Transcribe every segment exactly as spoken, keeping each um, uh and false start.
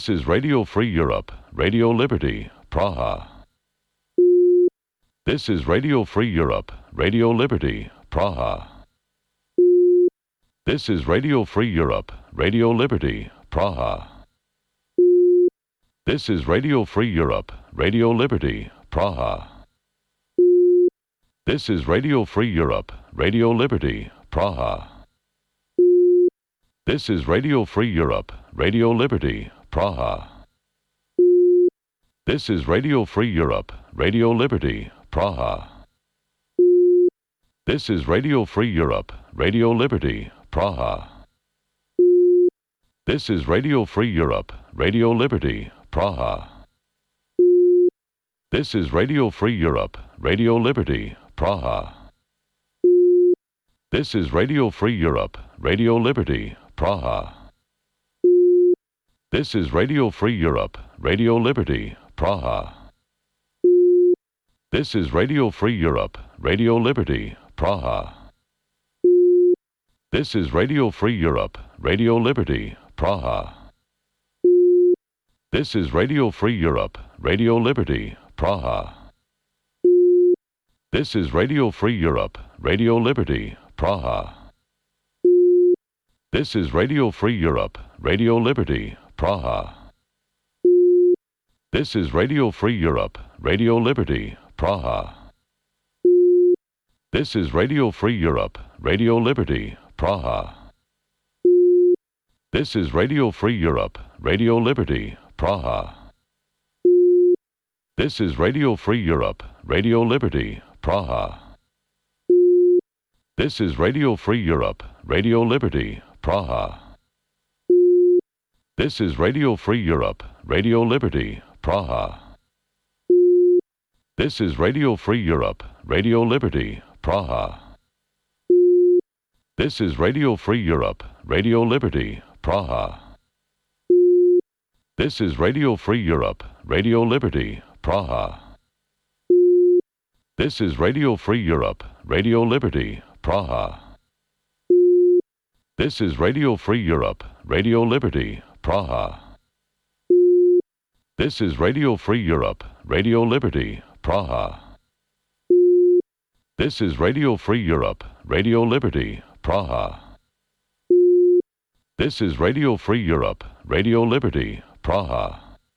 This is Radio Free Europe, Radio Liberty, Praha. This is Radio Free Europe, Radio Liberty, Praha. This is Radio Free Europe, Radio Liberty, Praha. This is Radio Free Europe, Radio Liberty, Praha. This is Radio Free Europe, Radio Liberty, Praha. This is Radio Free Europe, Radio Liberty, Praha. This is Radio Free Europe, Radio Liberty, Praha. This is Radio Free Europe, Radio Liberty, Praha. This is Radio Free Europe, Radio Liberty, Praha. This is Radio Free Europe, Radio Liberty, Praha. This is Radio Free Europe, Radio Liberty, Praha. This is Radio Free Europe, Radio Liberty, Praha. This is Radio Free Europe, Radio Liberty, Praha. This is Radio Free Europe, Radio Liberty, Praha. This is Radio Free Europe, Radio Liberty, Praha. This is Radio Free Europe, Radio Liberty, Praha. This is Radio Free Europe, Radio Liberty, Praha. This is Radio Free Europe, Radio Liberty, Praha. This is Radio Free Europe, Radio Liberty, Praha. This is Radio Free Europe, Radio Liberty, Praha. This is Radio Free Europe, Radio Liberty, Praha. This is Radio Free Europe, Radio Liberty, Praha. This is Radio Free Europe, Radio Liberty, Praha. This is Radio Free Europe, Radio Liberty, Praha. This is Radio Free Europe, Radio Liberty, Praha. This is Radio Free Europe, Radio Liberty, Praha. This is Radio Free Europe, Radio Liberty, Praha. This is Radio Free Europe, Radio Liberty, Praha. This is Radio Free Europe, Radio Liberty, Praha. This is Radio Free Europe, Radio Liberty, Praha. This is Radio Free Europe, Radio Liberty, Praha.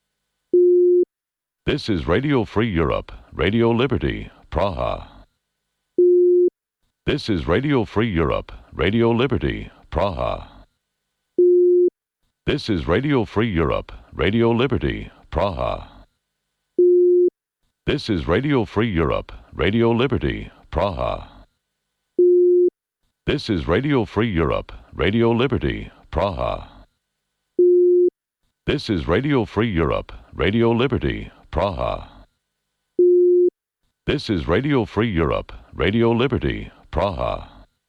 This is Radio Free Europe, Radio Liberty, Praha. This is Radio Free Europe, Radio Liberty, Praha. This is Radio Free Europe, Radio Liberty, Praha. This is Radio Free Europe, Radio Liberty, Praha. This is Radio Free Europe, Radio Liberty, Praha. This is Radio Free Europe, Radio Liberty, Praha. This is Radio Free Europe, Radio Liberty, Praha.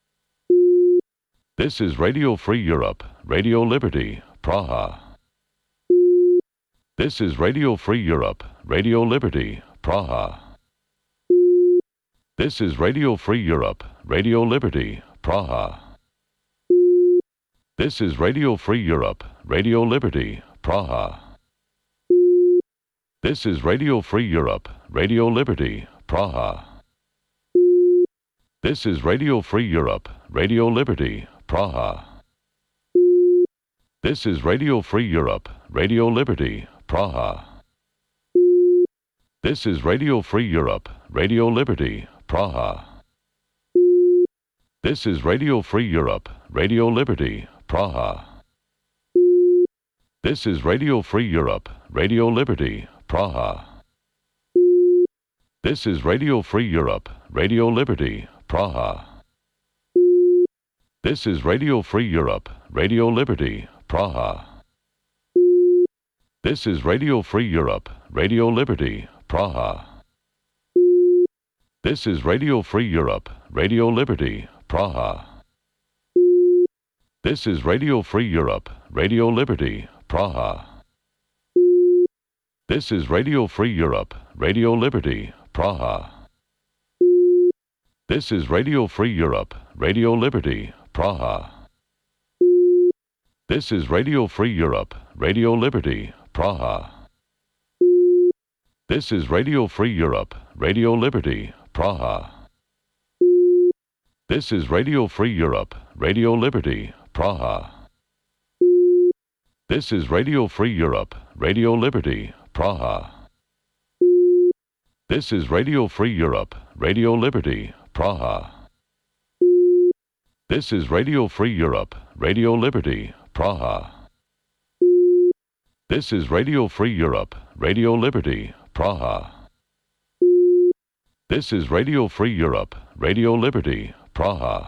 This is Radio Free Europe, Radio Liberty, Praha. This is Radio Free Europe, Radio Liberty, Praha. This is Radio Free Europe, Radio Liberty, Praha. This is Radio Free Europe, Radio Liberty, Praha. This is Radio Free Europe, Radio Liberty, Praha. This is Radio Free Europe, Radio Liberty, Praha. This is Radio Free Europe, Radio Liberty, Praha. This is Radio Free Europe, Radio Liberty, Praha. This is Radio Free Europe, Radio Liberty, Praha. This is Radio Free Europe, Radio Liberty, Praha. This is Radio Free Europe, Radio Liberty, Praha. This is Radio Free Europe, Radio Liberty, Praha. This is Radio Free Europe, Radio Liberty, Praha. This is Radio Free Europe, Radio Liberty, Praha. This is Radio Free Europe, Radio Liberty, Praha. This is Radio Free Europe, Radio Liberty, Praha. This is Radio Free Europe, Radio Liberty, Praha. This is Radio Free Europe, Radio Liberty, Praha. This is Radio Free Europe, Radio Liberty, Praha. This is Radio Free Europe, Radio Liberty, Praha. This is Radio Free Europe, Radio Liberty, Praha. This is Radio Free Europe, Radio Liberty, Praha. This is Radio Free Europe, Radio Liberty, Praha. This is Radio Free Europe, Radio Liberty, Praha. This is Radio Free Europe, Radio Liberty, Praha.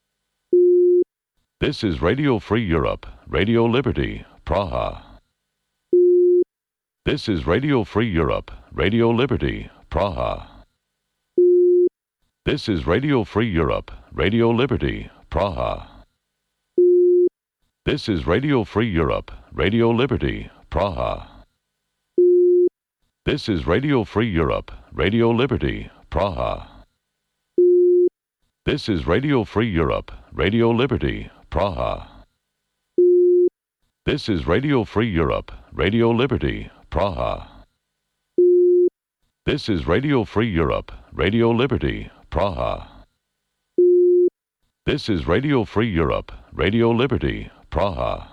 This is Radio Free Europe, Radio Liberty, Praha. This is Radio Free Europe, Radio Liberty, Praha. This is Radio Free Europe, Radio Liberty, Praha. This is Radio Free Europe, Radio Liberty, Praha. This is Radio Free Europe, Radio Liberty, Praha. This is Radio Free Europe, Radio Liberty, Praha. This is Radio Free Europe, Radio Liberty, Praha. This is Radio Free Europe, Radio Liberty, Praha. This is Radio Free Europe, Radio Liberty, Praha.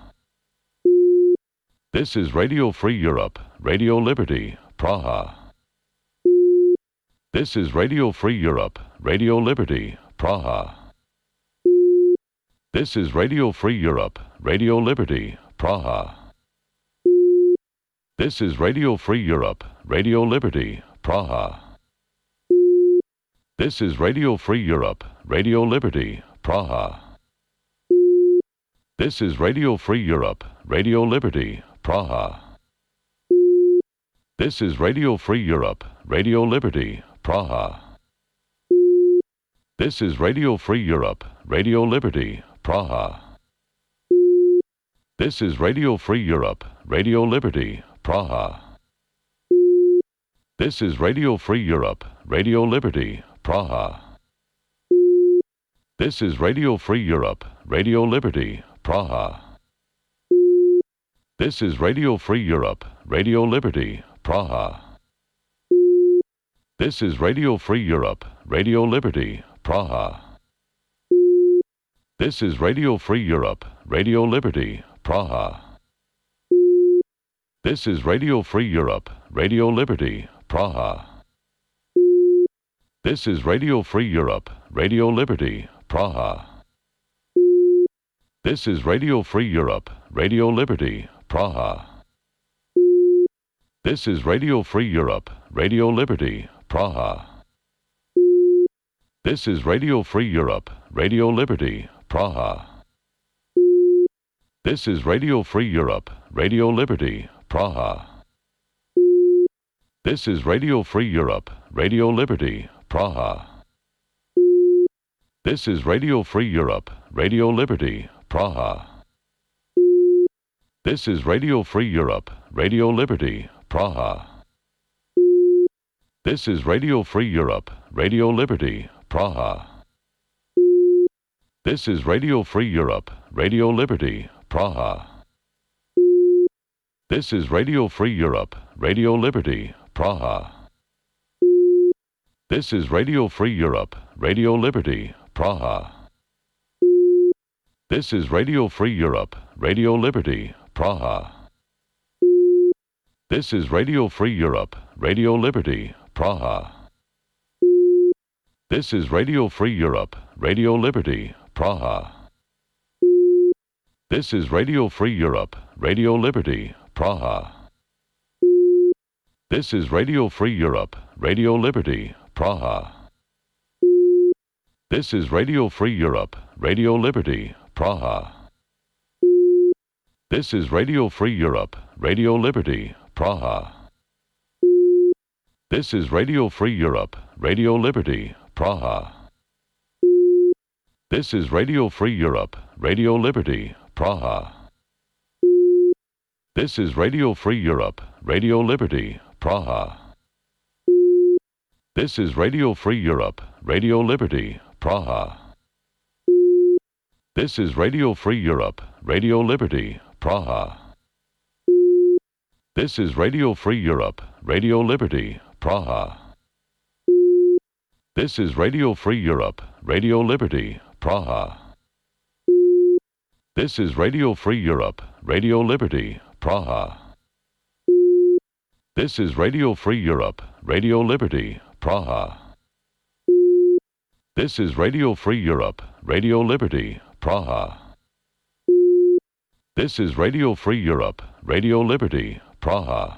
This is Radio Free Europe, Radio Liberty, Praha. This is Radio Free Europe, Radio Liberty, Praha. This is Radio Free Europe, Radio Liberty, Praha. This is Radio Free Europe, Radio Liberty, Praha. This is Radio Free Europe, Radio Liberty, Praha. This is Radio Free Europe, Radio Liberty, Praha. This is Radio Free Europe, Radio Liberty, Praha. This is Radio Free Europe, Radio Liberty, Praha. This is Radio Free Europe, Radio Liberty, Praha. This is Radio Free Europe, Radio Liberty, Praha. This is Radio Free Europe, Radio Liberty, Praha. This is Radio Free Europe, Radio Liberty, Praha. This is Radio Free Europe, Radio Liberty, Praha. This is Radio Free Europe, Radio Liberty, Praha. This is Radio Free Europe, Radio Liberty, Praha. This is Radio Free Europe, Radio Liberty, Praha. This is Radio Free Europe, Radio Liberty, Praha. This is Radio Free Europe, Radio Liberty, Praha. This is Radio Free Europe, Radio Liberty, Praha. This is Radio Free Europe, Radio Liberty, Praha. This is Radio Free Europe, Radio Liberty, Praha. This is Radio Free Europe, Radio Liberty, Praha. This is Radio Free Europe, Radio Liberty, Praha. This is Radio Free Europe, Radio Liberty, Praha. This is Radio Free Europe, Radio Liberty, Praha. This is Radio Free Europe, Radio Liberty, Praha. This is Radio Free Europe, Radio Liberty, Praha. This is Radio Free Europe, Radio Liberty, Praha. This is Radio Free Europe, Radio Liberty, Praha. This is Radio Free Europe, Radio Liberty, Praha. This is Radio Free Europe, Radio Liberty, Praha. This is Radio Free Europe, Radio Liberty, Praha. This is Radio Free Europe, Radio Liberty, Praha. This is Radio Free Europe, Radio Liberty, Praha. This is Radio Free Europe, Radio Liberty, Praha. This is Radio Free Europe, Radio Liberty, Praha. This is Radio Free Europe, Radio Liberty, Praha. This is Radio Free Europe, Radio Liberty, Praha. This is Radio Free Europe, Radio Liberty, Praha. This is Radio Free Europe, Radio Liberty, Praha. This is Radio Free Europe, Radio Liberty, Praha. This is Radio Free Europe, Radio Liberty, Praha. This is Radio Free Europe, Radio Liberty, Praha. This is Radio Free Europe, Radio Liberty, Praha. This is Radio Free Europe, Radio Liberty, Praha.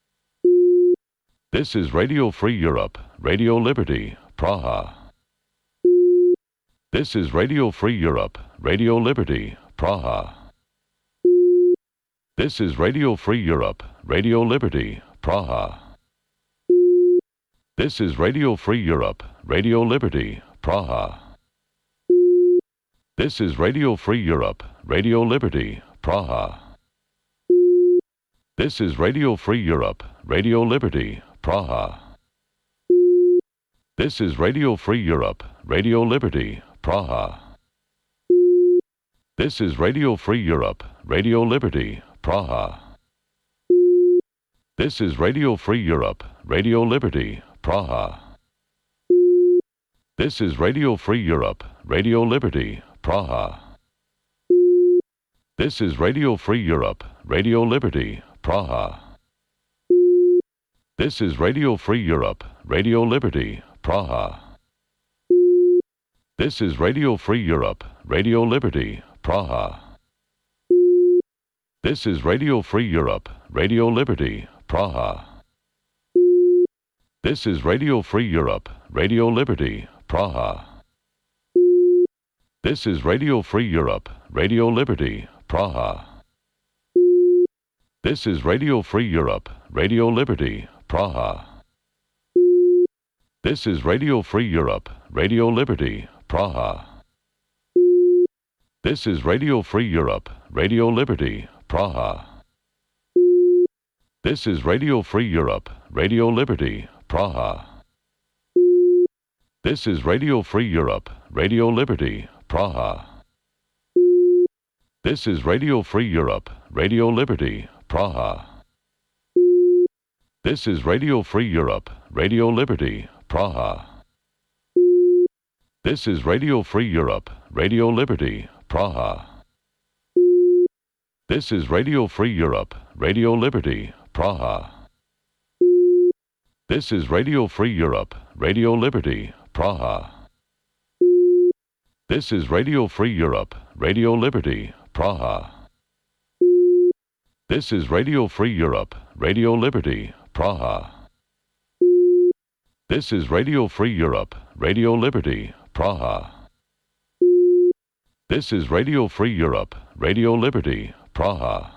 This is Radio Free Europe, Radio Liberty, Praha. This is Radio Free Europe, Radio Liberty, Praha. This is Radio Free Europe, Radio Liberty, Praha. This is Radio Free Europe, Radio Liberty, Praha. This is Radio Free Europe, Radio Liberty, Praha. This is Radio Free Europe, Radio Liberty, Praha. This is Radio Free Europe, Radio Liberty, Praha. This is Radio Free Europe, Radio Liberty, Praha. This is Radio Free Europe, Radio Liberty, Praha. This is Radio Free Europe, Radio Liberty, Praha. This is Radio Free Europe, Radio Liberty, Praha. This is Radio Free Europe, Radio Liberty, Praha. This is Radio Free Europe, Radio Liberty, Praha. This is Radio Free Europe, Radio Liberty, Praha. This is Radio Free Europe, Radio Liberty, Praha. This is Radio Free Europe, Radio Liberty, Praha. This is Radio Free Europe, Radio Liberty, Praha. This is Radio Free Europe, Radio Liberty, Praha. This is Radio Free Europe, Radio Liberty, Praha. This is Radio Free Europe, Radio Liberty, Praha. This is Radio Free Europe, Radio Liberty, Praha. This is Radio Free Europe, Radio Liberty, Praha. This is Radio Free Europe, Radio Liberty, Praha. This is Radio Free Europe, Radio Liberty, Praha. This is Radio Free Europe, Radio Liberty, Praha. This is Radio Free Europe, Radio Liberty, Praha. This is Radio Free Europe, Radio Liberty, Praha. This is Radio Free Europe, Radio Liberty, Praha. This is Radio Free Europe, Radio Liberty, Praha. This is Radio Free Europe, Radio Liberty, Praha.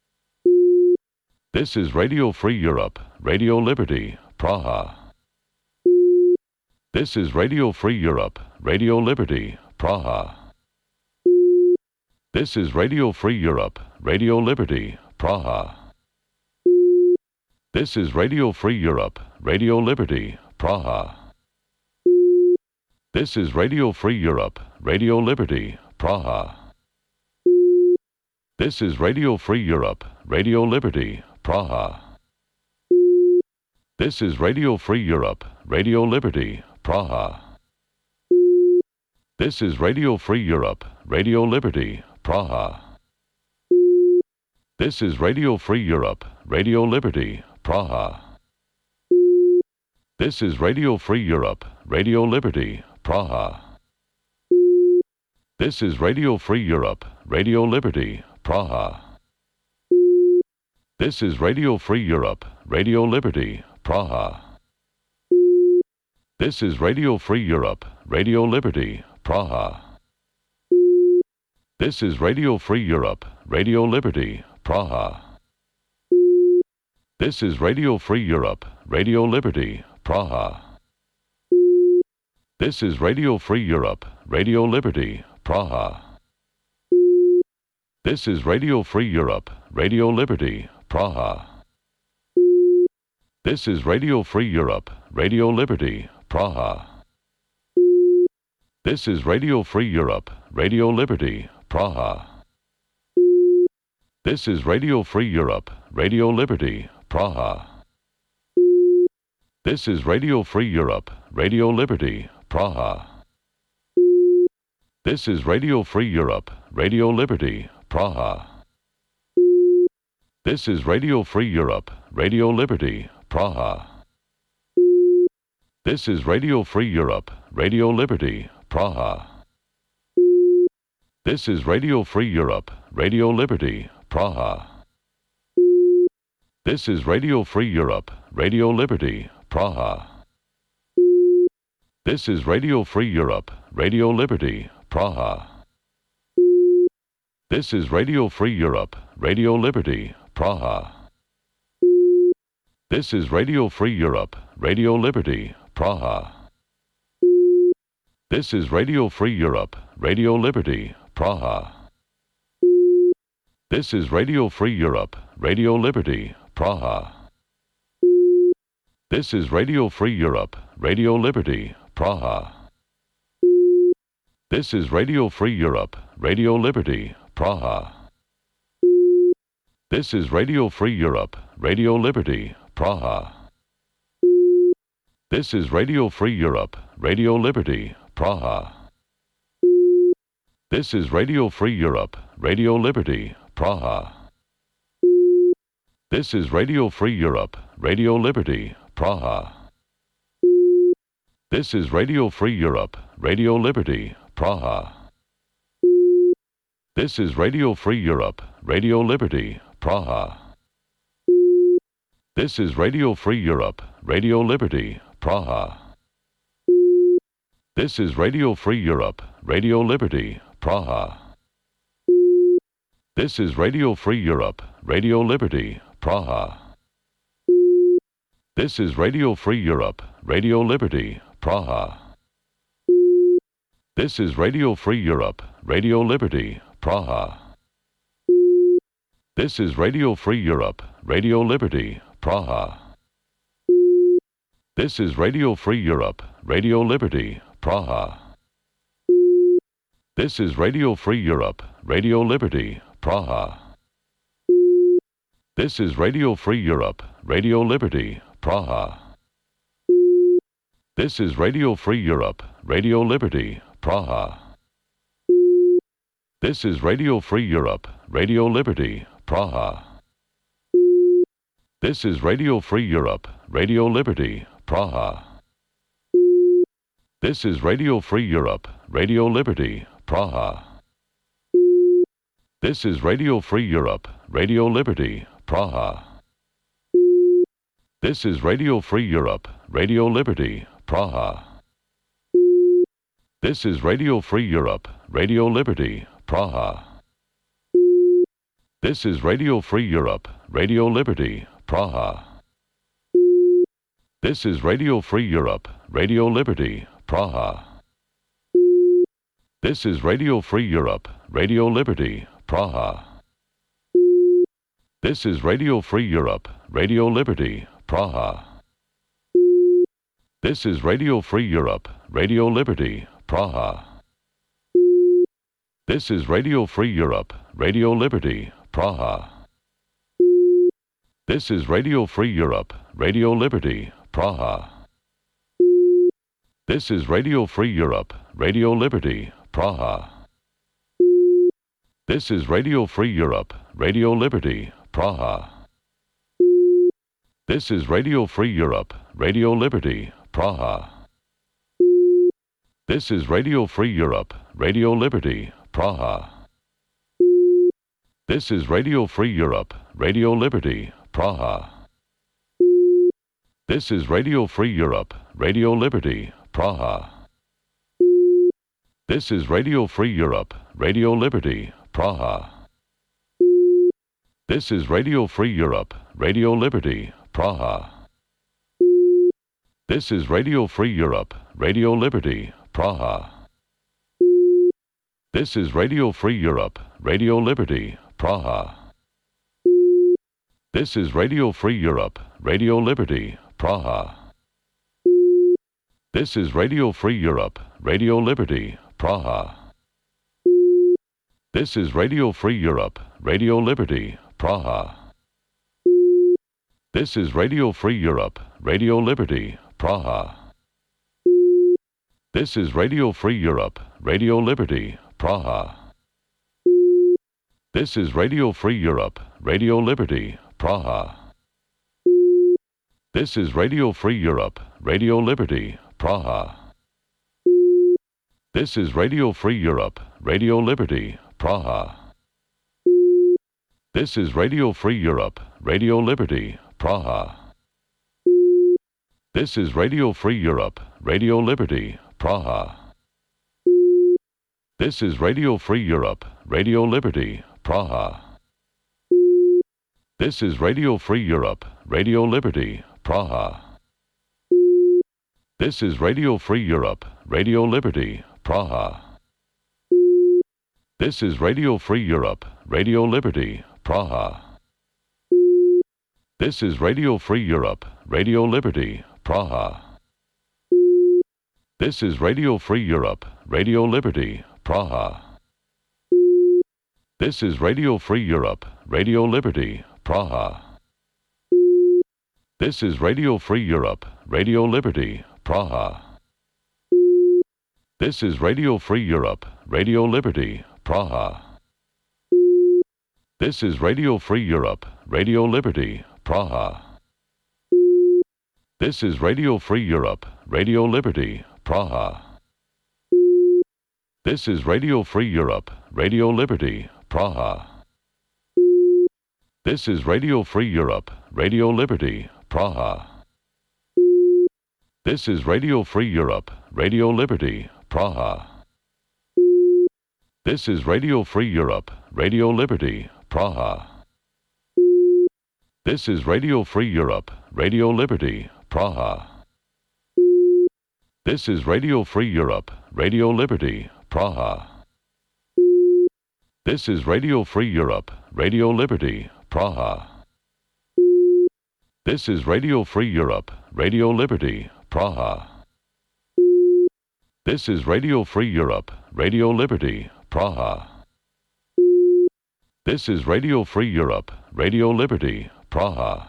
This is Radio Free Europe, Radio Liberty, Praha. This is Radio Free Europe, Radio Liberty, Praha. This is Radio Free Europe, Radio Liberty, Praha. This is Radio Free Europe, Radio Liberty, Praha. This is Radio Free Europe, Radio Liberty, Praha. This is Radio Free Europe, Radio Liberty, Praha. This is Radio Free Europe, Radio Liberty, Praha. This is Radio Free Europe, Radio Liberty, Praha. This is Radio Free Europe, Radio Liberty, Praha. This is Radio Free Europe, Radio Liberty, Praha. This is Radio Free Europe, Radio Liberty, Praha. This is Radio Free Europe, Radio Liberty, Praha. This is Radio Free Europe, Radio Liberty, Praha. This is Radio Free Europe, Radio Liberty, Praha. This is Radio Free Europe, Radio Liberty, Praha. This is Radio Free Europe, Radio Liberty, Praha. This is Radio Free Europe, Radio Liberty, Praha. This is Radio Free Europe, Radio Liberty, Praha. This is Radio Free Europe, Radio Liberty, Praha. This is Radio Free Europe, Radio Liberty, Praha. This is Radio Free Europe, Radio Liberty, Praha. This is Radio Free Europe, Radio Liberty, Praha. This is Radio Free Europe, Radio Liberty, Praha. This is Radio Free Europe, Radio Liberty, Praha. This is Radio Free Europe, Radio Liberty, Praha. This is Radio Free Europe, Radio Liberty, Praha. This is Radio Free Europe, Radio Liberty, Praha. This is Radio Free Europe, Radio Liberty, Praha. This is Radio Free Europe, Radio Liberty, Praha. This is Radio Free Europe, Radio Liberty, Praha. This is Radio Free Europe, Radio Liberty, Praha. This is Radio Free Europe, Radio Liberty, Praha. This is Radio Free Europe, Radio Liberty, Praha. This is Radio Free Europe, Radio Liberty, Praha. This is Radio Free Europe, Radio Liberty, Praha. This is Radio Free Europe, Radio Liberty, Praha. This is Radio Free Europe, Radio Liberty, Praha. This is Radio Free Europe, Radio Liberty, Praha. This is Radio Free Europe, Radio Liberty, Praha. This is Radio Free Europe, Radio Liberty, Praha. This is Radio Free Europe, Radio Liberty, Praha. This is Radio Free Europe, Radio Liberty, Praha. This is Radio Free Europe, Radio Liberty, Praha. This is Radio Free Europe, Radio Liberty, Praha. This is Radio Free Europe, Radio Liberty, Praha. This is Radio Free Europe, Radio Liberty, Praha. This is Radio Free Europe, Radio Liberty, Praha. This is Radio Free Europe, Radio Liberty, Praha. This is Radio Free Europe, Radio Liberty, Praha. This is Radio Free Europe, Radio Liberty, Praha. This is Radio Free Europe, Radio Liberty, Praha. This is Radio Free Europe, Radio Liberty, Praha. This is Radio Free Europe, Radio Liberty, Praha. This is Radio Free Europe, Radio Liberty, Praha. This is Radio Free Europe, Radio Liberty, Praha. This is Radio Free Europe, Radio Liberty, Praha. This is Radio Free Europe, Radio Liberty, Praha. This is Radio Free Europe, Radio Liberty, Praha. This is Radio Free Europe, Radio Liberty, Praha. This is Radio Free Europe, Radio Liberty, Praha. This is Radio Free Europe, Radio Liberty, Praha. This is Radio Free Europe, Radio Liberty, Praha. This is Radio Free Europe, Radio Liberty, Praha. This is Radio Free Europe, Radio Liberty, Praha. This is Radio Free Europe, Radio Liberty, Praha. This is Radio Free Europe, Radio Liberty, Praha. This is Radio Free Europe, Radio Liberty, Praha. This is Radio Free Europe, Radio Liberty, Praha. This is Radio Free Europe, Radio Liberty, Praha. This is Radio Free Europe, Radio Liberty, Praha. This is Radio Free Europe, Radio Liberty, Praha. This is Radio Free Europe, Radio Liberty, Praha. This is Radio Free Europe, Radio Liberty, Praha. This is Radio Free Europe, Radio Liberty, Praha. This is Radio Free Europe, Radio Liberty, Praha. This is Radio Free Europe, Radio Liberty, Praha. This is Radio Free Europe, Radio Liberty, Praha. This is Radio Free Europe, Radio Liberty, Praha. This is Radio Free Europe, Radio Liberty, Praha. This is Radio Free Europe, Radio Liberty, Praha. This is Radio Free Europe, Radio Liberty, Praha. This is Radio Free Europe, Radio Liberty, Praha. This is Radio Free Europe, Radio Liberty, Praha. This is Radio Free Europe, Radio Liberty, Praha. This is Radio Free Europe, Radio Liberty, Praha. This is Radio Free Europe, Radio Liberty, Praha. This is Radio Free Europe, Radio Liberty, Praha. This is Radio Free Europe, Radio Liberty, Praha. This is Radio Free Europe, Radio Liberty, Praha. This is Radio Free Europe, Radio Liberty, Praha. This is Radio Free Europe, Radio Liberty, Praha. This is Radio Free Europe, Radio Liberty, Praha. This is Radio Free Europe, Radio Liberty, Praha. This is Radio Free Europe, Radio Liberty, Praha. This is Radio Free Europe, Radio Liberty, Praha. This is Radio Free Europe, Radio Liberty, Praha. This is Radio Free Europe, Radio Liberty, Praha. This is Radio Free Europe, Radio Liberty, Praha. This is Radio Free Europe, Radio Liberty, Praha. This is Radio Free Europe, Radio Liberty, Praha. This is Radio Free Europe, Radio Liberty, Praha. This is Radio Free Europe, Radio Liberty, Praha. This is Radio Free Europe, Radio Liberty, Praha.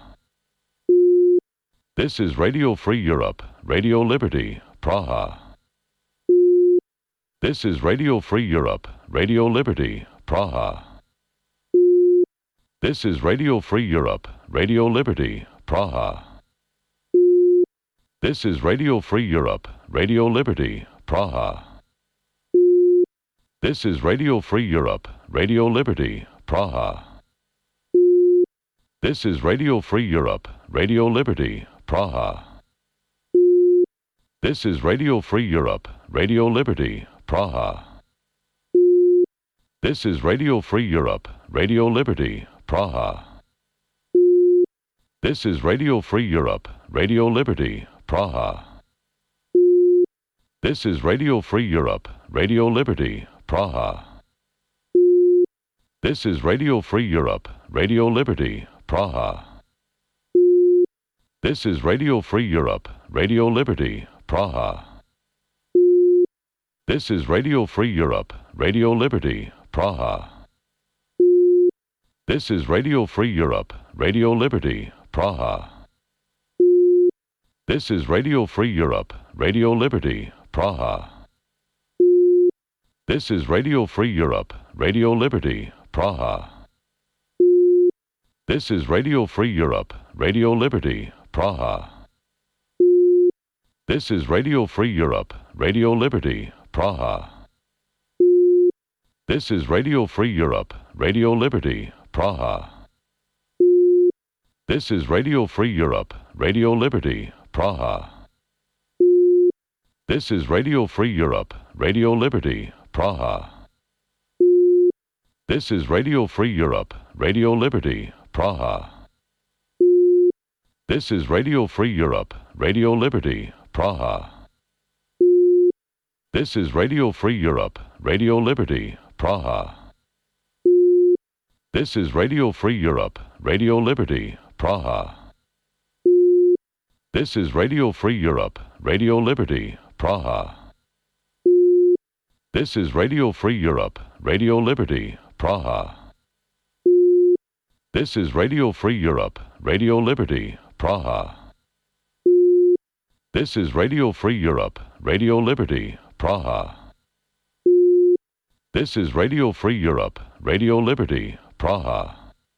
This is Radio Free Europe, Radio Liberty, Praha. This is Radio Free Europe, Radio Liberty, Praha. This is Radio Free Europe, Radio Liberty, Praha. This is Radio Free Europe, Radio Liberty, Praha. This is Radio Free Europe, Radio Liberty, Praha. This is Radio Free Europe, Radio Liberty, Praha. This is Radio Free Europe, Radio Liberty, Praha. This is Radio Free Europe, Radio Liberty, Praha. This is Radio Free Europe, Radio Liberty, Praha. This is Radio Free Europe, Radio Liberty, Praha. This is Radio Free Europe, Radio Liberty, Praha. This is Radio Free Europe, Radio Liberty, Praha. This is Radio Free Europe, Radio Liberty, Praha. This is Radio Free Europe, Radio Liberty, Praha. This is Radio Free Europe, Radio Liberty, Praha. This is Radio Free Europe, Radio Liberty, Praha. This is Radio Free Europe, Radio Liberty, Praha. This is Radio Free Europe, Radio Liberty, Praha. This is Radio Free Europe, Radio Liberty, Praha. This is Radio Free Europe, Radio Liberty, Praha. This is Radio Free Europe, Radio Liberty, Praha. This is Radio Free Europe, Radio Liberty, Praha. This is Radio Free Europe, Radio Liberty, Praha. This is Radio Free Europe, Radio Liberty, Praha. This is Radio Free Europe, Radio Liberty, Praha. This is Radio Free Europe, Radio Liberty, Praha. This is Radio Free Europe, Radio Liberty, Praha. This is Radio Free Europe, Radio Liberty, Praha. This is Radio Free Europe, Radio Liberty, Praha. This is Radio Free Europe, Radio Liberty, Praha.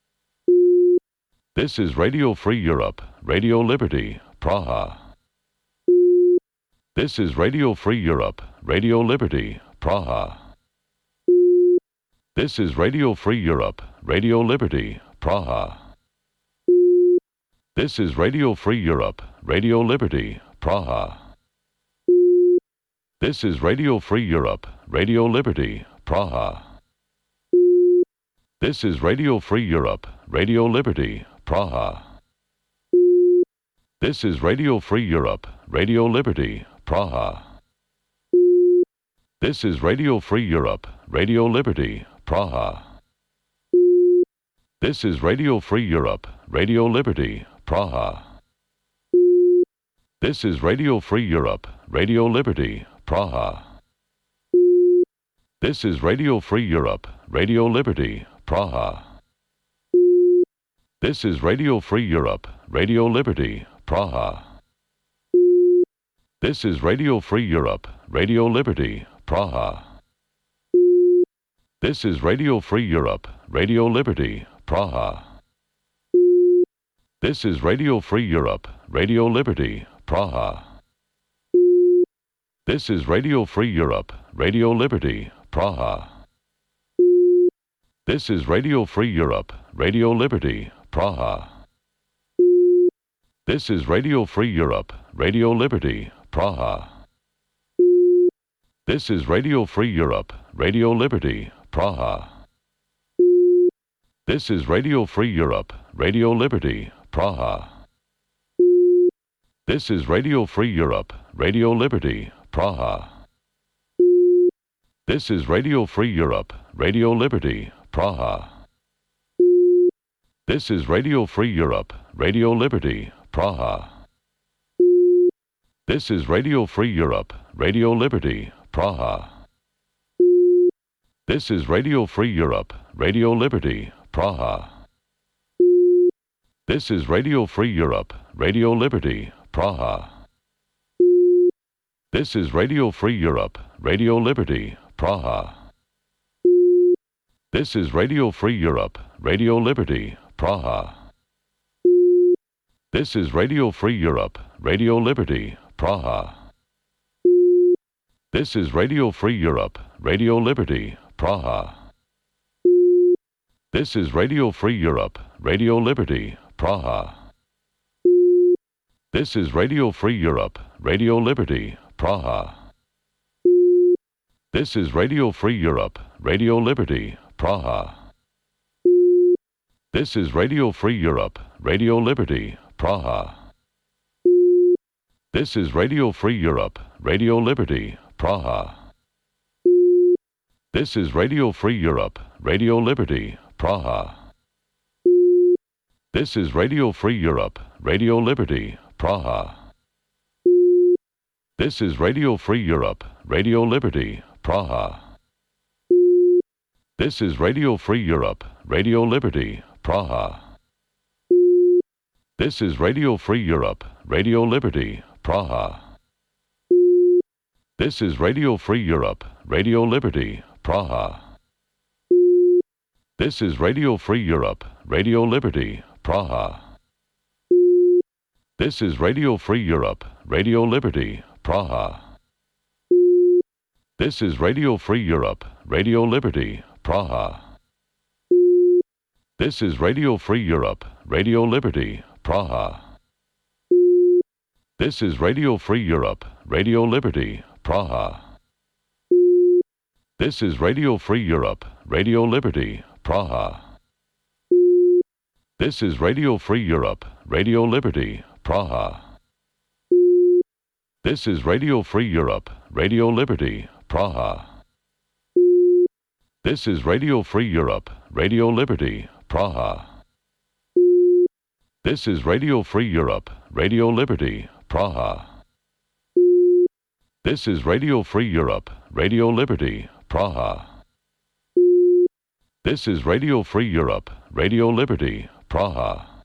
This is Radio Free Europe, Radio Liberty, Praha. This is Radio Free Europe, Radio Liberty, Praha. This is Radio Free Europe, Radio Liberty, Praha. This is Radio Free Europe, Radio Liberty, Praha. This is Radio Free Europe, Radio Liberty, Praha. This is Radio Free Europe, Radio Liberty, Praha. This is Radio Free Europe, Radio Liberty, Praha. This is Radio Free Europe, Radio Liberty, Praha. This is Radio Free Europe, Radio Liberty, Praha. This is Radio Free Europe, Radio Liberty, Praha. This is Radio Free Europe, Radio Liberty, Praha. This is Radio Free Europe, Radio Liberty, Praha. This is Radio Free Europe, Radio Liberty, Praha. This is Radio Free Europe, Radio Liberty, Praha. This is Radio Free Europe, Radio Liberty, Praha. This is Radio Free Europe, Radio Liberty, Praha. This is Radio Free Europe, Radio Liberty, Praha. This is Radio Free Europe, Radio Liberty, Praha. This is Radio Free Europe, Radio Liberty, Praha. This is Radio Free Europe, Radio Liberty, Praha. This is Radio Free Europe, Radio Liberty, Praha. This is Radio Free Europe, Radio Liberty, Praha. This is Radio Free Europe, Radio Liberty, Praha. This is Radio Free Europe, Radio Liberty, Praha. This is Radio Free Europe, Radio Liberty, Praha. This is Radio Free Europe, Radio Liberty, Praha. This is Radio Free Europe, Radio Liberty, Praha. This is Radio Free Europe, Radio Liberty, Praha. This is Radio Free Europe, Radio Liberty, Praha. This is Radio Free Europe, Radio Liberty, Praha. This is Radio Free Europe, Radio Liberty, Praha. This is Radio Free Europe, Radio Liberty, Praha. This is Radio Free Europe, Radio Liberty, Praha. This is Radio Free Europe, Radio Liberty, Praha. This is Radio Free Europe, Radio Liberty, Praha. This is Radio Free Europe, Radio Liberty, Praha. This is Radio Free Europe, Radio Liberty, Praha. This is Radio Free Europe, Radio Liberty, Praha. This is Radio Free Europe, Radio Liberty, Praha. This is Radio Free Europe, Radio Liberty, Praha. This is Radio Free Europe, Radio Liberty, Praha. This is Radio Free Europe, Radio Liberty, Praha. This is Radio Free Europe, Radio Liberty, Praha. This is Radio Free Europe, Radio Liberty, Praha. This is Radio Free Europe, Radio Liberty, Praha. This is Radio Free Europe, Radio Liberty, Praha. This is Radio Free Europe, Radio Liberty, Praha. This is Radio Free Europe, Radio Liberty, Praha. This is Radio Free Europe, Radio Liberty, Praha. This is Radio Free Europe, Radio Liberty, Praha. This is Radio Free Europe, Radio Liberty, Praha. This is Radio Free Europe, Radio Liberty, Praha. This is Radio Free Europe, Radio Liberty, Praha.